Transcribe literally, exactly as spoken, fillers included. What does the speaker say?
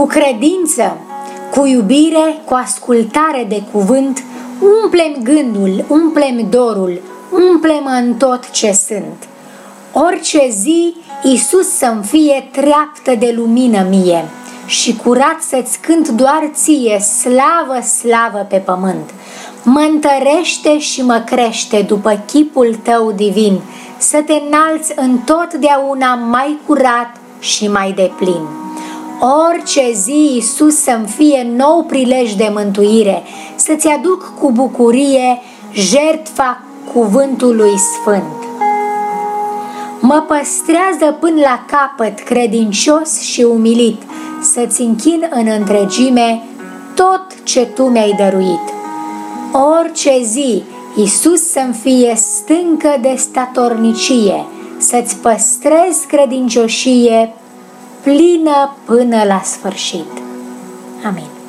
Cu credință, cu iubire, cu ascultare de cuvânt, umplem gândul, umplem dorul, umplem în tot ce sunt. Orice zi, Iisus să-mi fie treaptă de lumină mie și curat să-ți cânt doar ție, slavă, slavă pe pământ. Mă întărește și mă crește după chipul tău divin, să te înalți întotdeauna mai curat și mai deplin. Orice zi, Iisus, să-mi fie nou prilej de mântuire, să-ți aduc cu bucurie jertfa cuvântului sfânt. Mă păstrează până la capăt credincios și umilit, să-ți închin în întregime tot ce tu mi-ai dăruit. Orice zi, Iisus, să-mi fie stâncă de statornicie, să-ți păstrez credincioșie plină până la sfârșit. Amin.